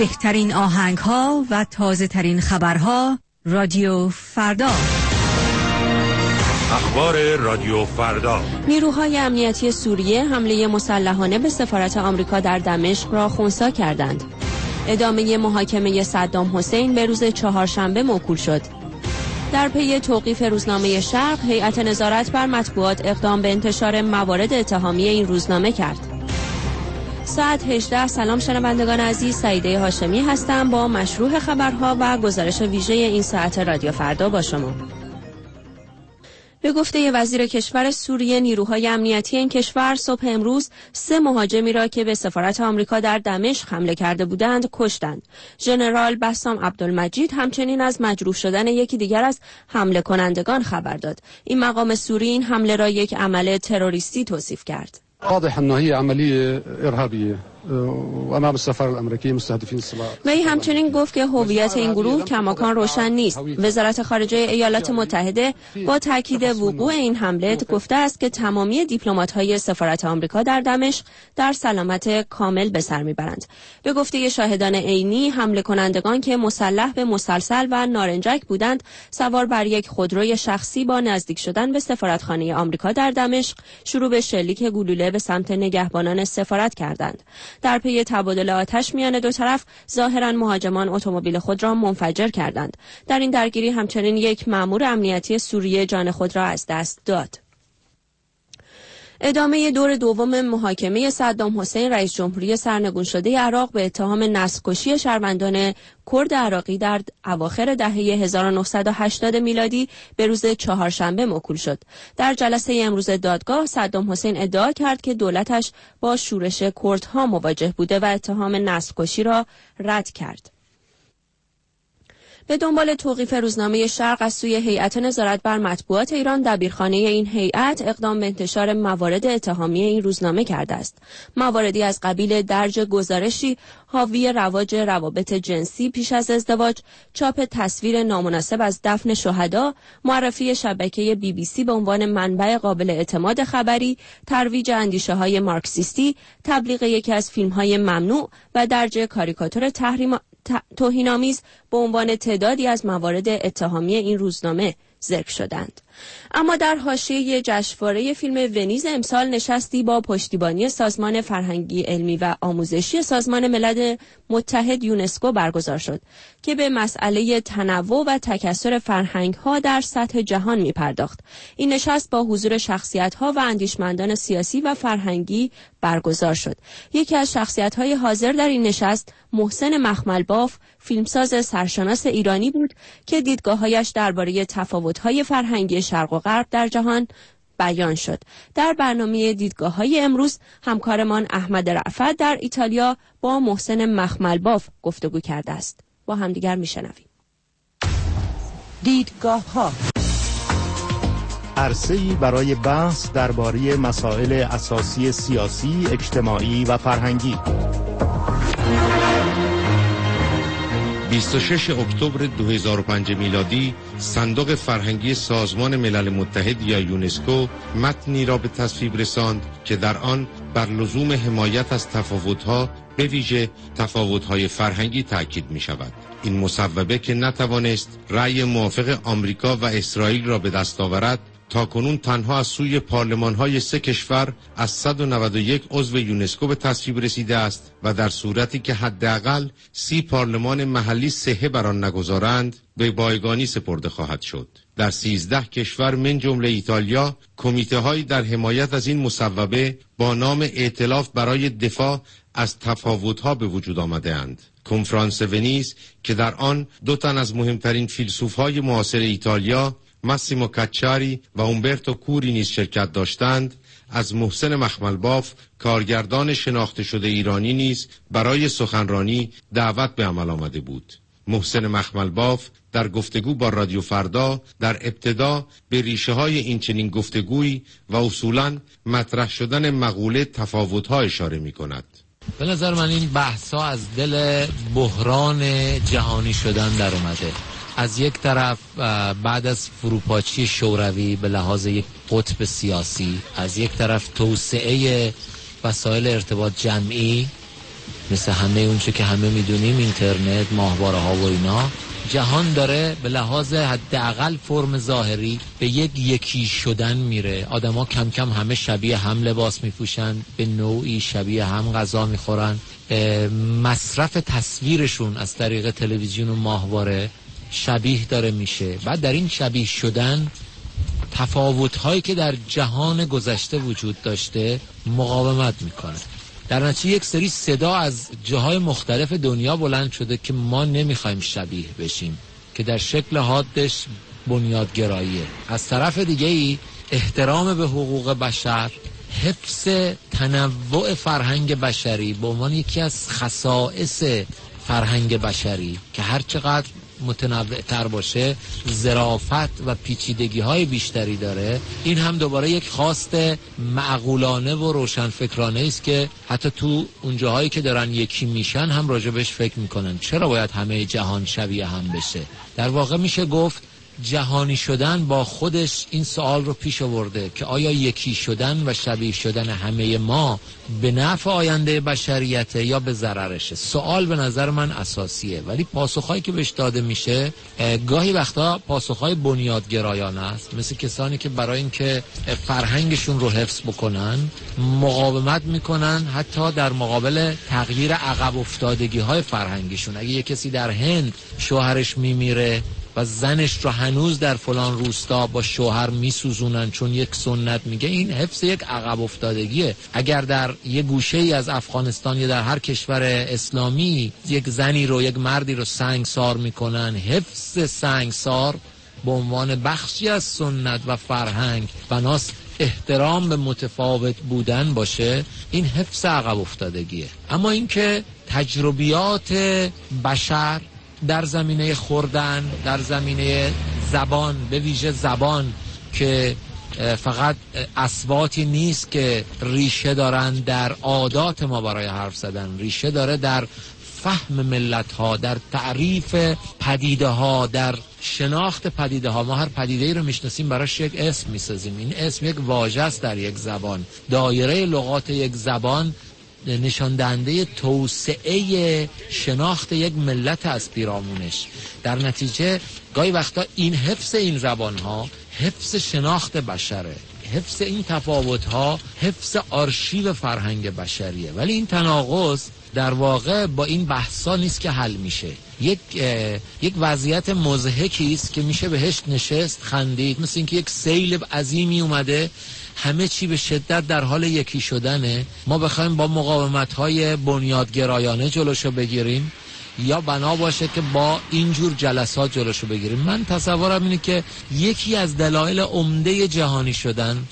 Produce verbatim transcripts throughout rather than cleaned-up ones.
بهترین آهنگ ها و تازه ترین خبرها. رادیو فردا. اخبار رادیو فردا. نیروهای امنیتی سوریه حمله مسلحانه به سفارت آمریکا در دمشق را خنثی کردند. ادامه محاکمه صدام حسین به روز چهارشنبه موکول شد. در پی توقیف روزنامه شرق، هیئت نظارت بر مطبوعات اقدام به انتشار موارد اتهامی این روزنامه کرد. ساعت هجده. سلام شنوندگان عزیز، سعیده هاشمی هستم با مشروع خبرها و گزارش ویژه این ساعت رادیو فردا با شما. به گفته وزیر کشور سوریه، نیروهای امنیتی این کشور صبح امروز سه مهاجمی را که به سفارت آمریکا در دمشق حمله کرده بودند کشتند. ژنرال بسام عبدالمجید همچنین از مجروح شدن یکی دیگر از حمله کنندگان خبر داد. این مقام سوری این حمله را یک عمل تروریستی توصیف کرد. واضح انه هي عمليه ارهابيه وامام السفاره الامريكيه مستهدفين الصلاة. وی همچنین گفت که هویت این گروه کماکان روشن نیست. وزارت خارجه ایالات متحده با تاکید وقوع این حمله گفته است که تمامی دیپلمات‌های سفارت آمریکا در دمشق در سلامت کامل به سر میبرند. به گفته شاهدان عینی، حمله کنندگان که مسلح به مسلسل و نارنجک بودند، سوار بر یک خودروی شخصی با نزدیک شدن به سفارتخانه آمریکا در دمشق شروع به شلیک گلوله به سمت نگهبانان سفارت کردند. در پی تبادل آتش میان دو طرف، ظاهراً مهاجمان اتومبیل خود را منفجر کردند. در این درگیری همچنین یک مأمور امنیتی سوریه جان خود را از دست داد. ادامه دور دوم محاکمه صدام حسین، رئیس جمهوری سرنگون شده عراق، به اتهام نسل‌کشی شهروندان کرد عراقی در اواخر دهه هزار و نهصد و هشتاد میلادی به روز چهارشنبه موکول شد. در جلسه امروز دادگاه، صدام حسین ادعا کرد که دولتش با شورش کردها مواجه بوده و اتهام نسل‌کشی را رد کرد. به دنبال توقیف روزنامه شرق از سوی هیئت نظارت بر مطبوعات ایران، دبیرخانه این هیئت اقدام به انتشار موارد اتهامی این روزنامه کرده است. مواردی از قبیل درج گزارشی حاوی رواج روابط جنسی پیش از ازدواج، چاپ تصویر نامناسب از دفن شهدا، معرفی شبکه بی بی سی به عنوان منبع قابل اعتماد خبری، ترویج اندیشه‌های مارکسیستی، تبلیغ یکی از فیلم‌های ممنوع و درج کاریکاتور تحریم توهین‌آمیز به عنوان تعدادی از موارد اتهامی این روزنامه ذکر شدند. اما در حاشیه جشنواره فیلم ونیز امسال، نشستی با پشتیبانی سازمان فرهنگی علمی و آموزشی سازمان ملل متحد یونسکو برگزار شد که به مسئله تنوع و تکثر فرهنگ‌ها در سطح جهان می‌پرداخت. این نشست با حضور شخصیت‌ها و اندیشمندان سیاسی و فرهنگی برگزار شد. یکی از شخصیت‌های حاضر در این نشست، محسن مخملباف، فیلمساز سرشناس ایرانی بود که دیدگاه‌هایش درباره تفاوت‌های فرهنگی شرق و غرب در جهان بیان شد. در برنامه دیدگاه‌های امروز، همکارمان احمد رأفت در ایتالیا با محسن مخملباف گفتگو کرده است. با همدیگر میشنویم. دیدگاه‌ها، عرصه‌ای برای بحث درباره مسائل اساسی سیاسی، اجتماعی و فرهنگی. بیست و ششم اکتبر دو هزار و پنج میلادی، صندوق فرهنگی سازمان ملل متحد یا یونسکو متنی را به تصویب رساند که در آن بر لزوم حمایت از تفاوت‌ها، به ویژه تفاوت‌های فرهنگی تأکید می‌شود. این مصوبه که نتوانست رأی موافق آمریکا و اسرائیل را به دست آورد، تاکنون تنها از سوی پارلمان‌های سه کشور از صد و نود و یک عضو یونسکو به تصویب رسیده است و در صورتی که حداقل سی پارلمان محلی صحه بر آن نگذارند، به بایگانی سپرده خواهد شد. در سیزده کشور من جمله ایتالیا، کمیته‌هایی در حمایت از این مصوبه با نام ائتلاف برای دفاع از تفاوت‌ها به وجود آمده‌اند. کنفرانس ونیز که در آن دو تن از مهمترین فیلسوف‌های معاصر ایتالیا، ماسیمو کاچاری و اومبرتو کوری نیز شرکت داشتند، از محسن مخملباف، کارگردان شناخته شده ایرانی نیز برای سخنرانی دعوت به عمل آمده بود. محسن مخملباف در گفتگو با رادیو فردا در ابتدا به ریشه های این چنین گفتگویی و اصولاً مطرح شدن مقوله تفاوت‌ها اشاره می کند. به نظر من این بحث‌ها از دل بحران جهانی شدن در اومده. از یک طرف بعد از فروپاشی شوروی به لحاظ یک قطب سیاسی، از یک طرف توسعه وسایل ارتباط جمعی مثل همه اونچه که همه میدونیم، اینترنت، ماهواره ها و اینا، جهان داره به لحاظ حداقل فرم ظاهری به یک یکی شدن میره. آدما کم کم همه شبیه هم لباس میپوشن، به نوعی شبیه هم غذا میخورن، مصرف تصویرشون از طریق تلویزیون و ماهواره شبیه داره میشه. بعد در این شبیه شدن تفاوت‌هایی که در جهان گذشته وجود داشته مقاومت میکنه. در نتیجه یک سری صدا از جاهای مختلف دنیا بلند شده که ما نمیخوایم شبیه بشیم، که در شکل حادش بنیادگراییه. از طرف دیگه ای احترام به حقوق بشر، حفظ تنوع فرهنگ بشری به عنوان یکی از خصائص فرهنگ بشری که هر چقدر متنوع تر باشه ظرافت و پیچیدگی های بیشتری داره، این هم دوباره یک خواست معقولانه و روشنفکرانه است که حتی تو اون جاهایی که دارن یکی میشن هم راجبش فکر میکنن چرا باید همه جهان شبیه هم بشه. در واقع میشه گفت جهانی شدن با خودش این سوال رو پیش آورده که آیا یکی شدن و شبیه شدن همه ما به نفع آینده بشریت یا به ضررشه؟ سوال به نظر من اساسیه، ولی پاسخهایی که بهش داده میشه گاهی وقتا پاسخهای بنیادگرایانه است، مثل کسانی که برای اینکه فرهنگشون رو حفظ بکنن مقاومت میکنن حتی در مقابل تغییر عقب افتادگی های فرهنگشون. اگه یه کسی در هند شوهرش میمیره و زنش رو هنوز در فلان روستا با شوهر میسوزونن چون یک سنت میگه، این حفظ یک عقب افتادگیه. اگر در یک گوشه ای از افغانستان یا در هر کشور اسلامی یک زنی رو یک مردی رو سنگسار میکنن، حفظ سنگسار به عنوان بخشی از سنت و فرهنگ بناس احترام به متفاوت بودن باشه، این حفظ عقب افتادگیه. اما اینکه تجربیات بشر در زمینه خوردن، در زمینه زبان، به ویژه زبان که فقط اصواتی نیست که ریشه دارن در عادات ما برای حرف زدن، ریشه داره در فهم ملت ها، در تعریف پدیده ها، در شناخت پدیده ها. ما هر پدیده‌ای رو میشناسیم براش یک اسم میسازیم. این اسم یک واژه است در یک زبان. دایره لغات یک زبان نشان دهنده توسعه شناخت یک ملت از پیرامونش. در نتیجه گاهی وقتا این حفظ این زبان ها حفظ شناخت بشره، حفظ این تفاوت ها حفظ آرشیو فرهنگ بشریه. ولی این تناقض در واقع با این بحثا نیست که حل میشه. یک یک وضعیت مضحکی است که میشه بهش نشست خندید، مثل اینکه یک سیل عظیمی اومده، همه چی به شدت در حال یکی شدنه. ما بخوایم با مقاومت‌های بنیادگرایانه جلوشو بگیریم یا بنا باشه که با اینجور جلسات جلوشو بگیریم. من تصورم اینه که یکی از دلایل عمده جهانی شدن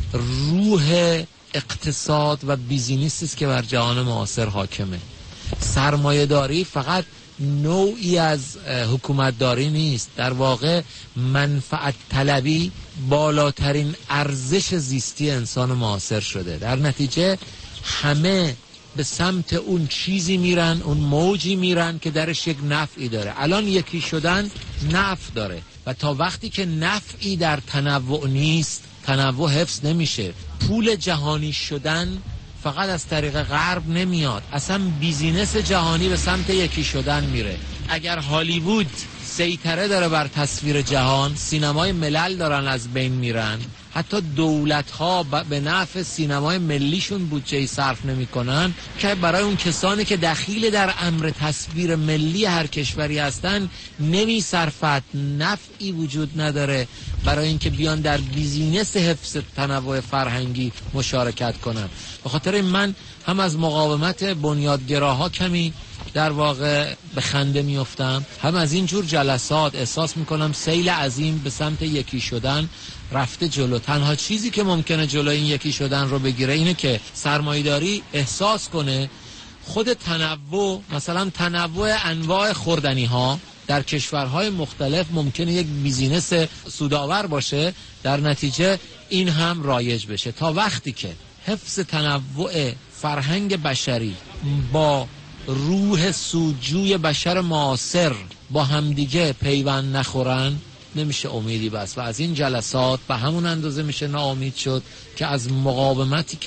روح اقتصاد و بیزینس است که بر جهان معاصر حاکمه. سرمایه‌داری فقط نوعی از حکومتداری نیست، در واقع منفعت طلبی بالاترین ارزش زیستی انسان معاصر شده. در نتیجه همه به سمت اون چیزی میرن، اون موجی میرن که درش یک نفعی داره. الان یکی شدن نفع داره و تا وقتی که نفعی در تنوع نیست، تنوع حفظ نمیشه. پول جهانی شدن فقط از طریق غرب نمیاد، اصلا بیزینس جهانی به سمت یکی شدن میره. اگر هالیوود سیطره داره بر تصویر جهان، سینمای ملل دارن از بین میرن، حتی دولت ها به نفع سینمای ملیشون بودجه صرف نمی کنن، که برای اون کسانی که دخیل در امر تصویر ملی هر کشوری هستن نمی صرفت، نفعی وجود نداره برای اینکه بیان در بیزینس حفظ تنوع فرهنگی مشارکت کنن. به خاطر من هم از مقاومت بنیادگراها کمی در واقع به خنده میافتم، هم از این جور جلسات احساس میکنم سیل عظیم به سمت یکی شدن رفته جلو. تنها چیزی که ممکنه جلو این یکی شدن رو بگیره اینه که سرمایه‌داری احساس کنه خود تنوع، مثلا تنوع انواع خوردنی ها در کشورهای مختلف ممکنه یک بیزینس سودآور باشه، در نتیجه این هم رایج بشه. تا وقتی که حفظ تنوع فرهنگ بشری با روح سودجوی بشر معاصر با همدیگه پیوند نخورن، نمیشه امیدی بس. و از این جلسات به همون اندازه میشه ناامید شد که از مقاومتی که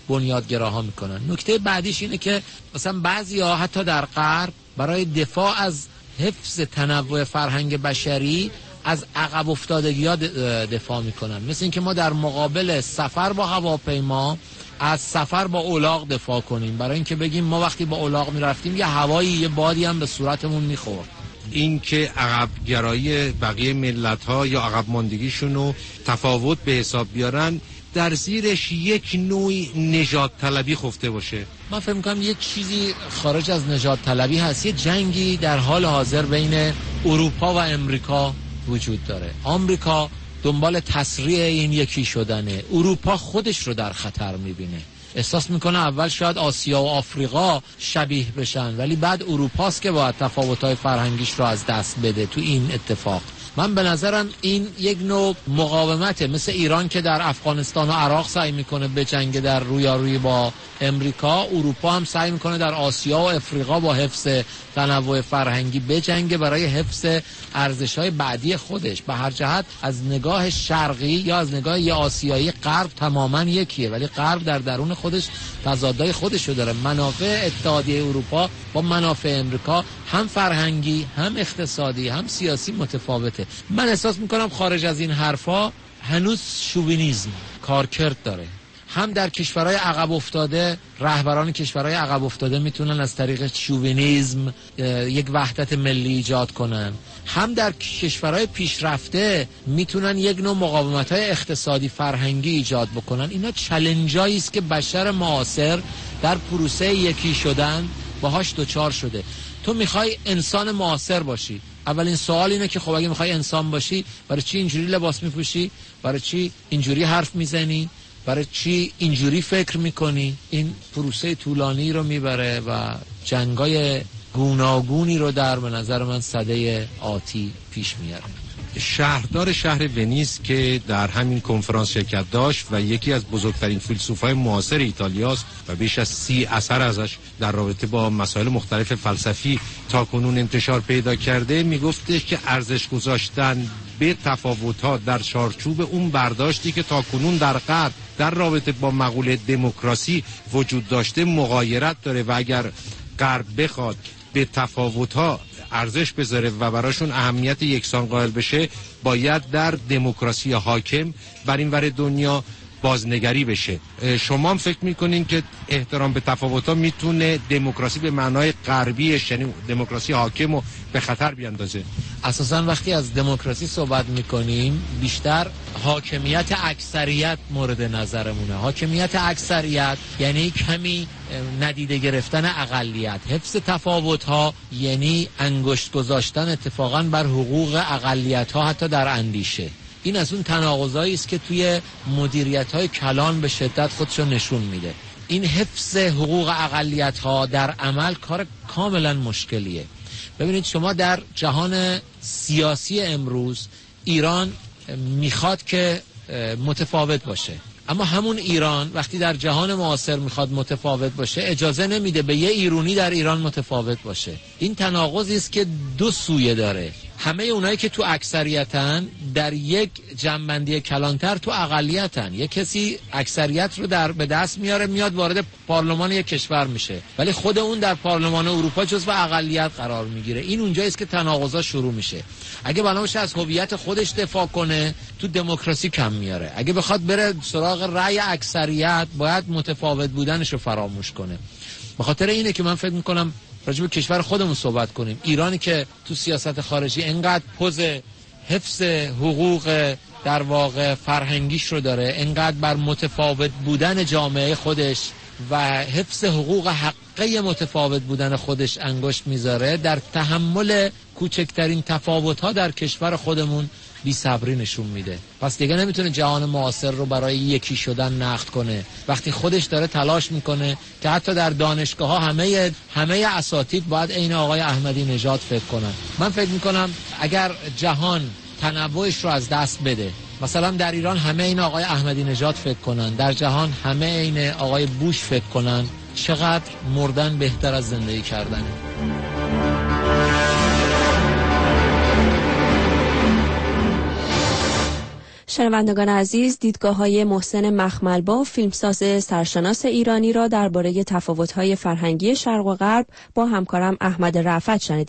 بنیادگراها میکنن. نکته بعدیش اینه که مثلا بعضیا حتی در غرب برای دفاع از حفظ تنوع فرهنگ بشری از عقب افتادگی‌ها دفاع میکنن. مثل اینکه ما در مقابل سفر با هواپیما از سفر با الاغ دفاع کنیم، برای اینکه بگیم ما وقتی با الاغ میرفتیم یه هوایی یه بادی هم به صورتمون میخورد. این که عقب گرایی بقیه ملت‌ها یا عقب ماندگیشون رو تفاوت به حساب بیارن، در زیرش یک نوعی نجات طلبی خفته باشه. من فکر می‌کنم یک چیزی خارج از نجات طلبی هست. یه جنگی در حال حاضر بین اروپا و امریکا وجود داره. آمریکا دنبال تسریع این یکی شدنه، اروپا خودش رو در خطر می‌بینه. احساس میکنه اول شاید آسیا و آفریقا شبیه بشن، ولی بعد اروپاست که باید تفاوت‌های فرهنگیش رو از دست بده تو این اتفاق. من به نظرم این یک نوع مقاومته، مثل ایران که در افغانستان و عراق سعی میکنه به جنگ در رویارویی با امریکا، اروپا هم سعی میکنه در آسیا و افریقا با حفظ تنوع فرهنگی بجنگه برای حفظ ارزش‌های بعدی خودش. به هر جهت از نگاه شرقی یا از نگاه یه آسیایی غرب تماما یکیه، ولی غرب در درون خودش تضادهای خودشو داره. منافع اتحادیه اروپا با منافع امریکا هم فرهنگی هم اقتصادی هم سیاسی متفاوته. من احساس میکنم خارج از این حرفا هنوز شوونیسم کارکرد داره. هم در کشورهای عقب افتاده رهبران کشورهای عقب افتاده میتونن از طریق شوونیسم یک وحدت ملی ایجاد کنن، هم در کشورهای پیشرفته میتونن یک نوع مقاومت‌های اقتصادی فرهنگی ایجاد بکنن. اینا چالنجایی است که بشر معاصر در پروسه یکی شدن باهاش دوچار شده. تو میخوای انسان معاصر باشی، اولین سوال اینه که خب اگه میخوای انسان باشی، برای چی اینجوری لباس میپوشی؟ برای چی اینجوری حرف میزنی؟ برای چی اینجوری فکر میکنی؟ این پروسه طولانی رو میبره و جنگای گوناگونی رو در به نظر من سده آتی پیش میاره. شهردار شهر ونیز که در همین کنفرانس شرکت داشت و یکی از بزرگترین فیلسوفای معاصر ایتالیاست و بیش از سی اثر ازش در رابطه با مسائل مختلف فلسفی تا کنون انتشار پیدا کرده، میگفتش که ارزش گذاشتن به تفاوت‌ها در چارچوب اون برداشتی که تا کنون در غرب در رابطه با مقوله دموکراسی وجود داشته مغایرت داره و اگر غرب بخواد به تفاوت‌ها ارزش بذاره و براشون اهمیت یکسان قائل بشه، باید در دموکراسی حاکم بر این ور دنیا بازنگری بشه. شما هم فکر میکنین که احترام به تفاوت‌ها میتونه دموکراسی به معنای غربیش، یعنی دموکراسی حاکم رو به خطر بیاندازه؟ اساساً وقتی از دموکراسی صحبت میکنیم بیشتر حاکمیت اکثریت مورد نظرمونه. حاکمیت اکثریت یعنی کمی ندیده گرفتن اقلیت. حفظ تفاوت‌ها یعنی انگشت گذاشتن اتفاقاً بر حقوق اقلیت‌ها حتی در اندیشه. این از اون تناقضایی است که توی مدیریت‌های کلان به شدت خودشو نشون میده. این حفظ حقوق اقلیت‌ها در عمل کار کاملا مشکلیه. ببینید شما در جهان سیاسی امروز ایران میخواد که متفاوت باشه، اما همون ایران وقتی در جهان معاصر میخواد متفاوت باشه اجازه نمیده به یه ایرانی در ایران متفاوت باشه. این تناقضی است که دو سویه داره. همه اونایی که تو اکثریتن در یک جنبندی کلانتر تو اقلیتن. یک کسی اکثریت رو در به دست میاره، میاد وارد پارلمان یک کشور میشه، ولی خود اون در پارلمان اروپا جزو اقلیت قرار میگیره. این اونجایی است که تناقضا شروع میشه. اگه بنابراین از هویت خودش دفاع کنه تو دموکراسی کم میاره. اگه بخواد بره سراغ رأی اکثریت باید متفاوت بودنش رو فراموش کنه. به خاطر اینه که من فکر میکنم راجع به کشور خودمون صحبت کنیم. ایرانی که تو سیاست خارجی انقدر پوز حفظ حقوق در واقع فرهنگیش رو داره، انقدر بر متفاوت بودن جامعه خودش و حفظ حقوق حقه متفاوت بودن خودش انگشت میذاره، در تحمل کوچکترین تفاوت‌ها در کشور خودمون بی صبری نشون میده. پس دیگه نمیتونه جهان معاصر رو برای یکی شدن نقد کنه وقتی خودش داره تلاش میکنه که حتی در دانشگاه ها همه همه اساتید باید عین آقای احمدی نژاد فکر کنن. من فکر میکنم اگر جهان تنوعش رو از دست بده، مثلا در ایران همه این آقای احمدی نژاد فکر کنن، در جهان همه این آقای بوش فکر کنن، چقدر مردن بهتر از زندگی کردنه. شنوندگان عزیز، دیدگاه‌های محسن مخملبا، فیلمساز سرشناس ایرانی را درباره تفاوت‌های فرهنگی شرق و غرب با همکارم احمد رأفت شنیدید.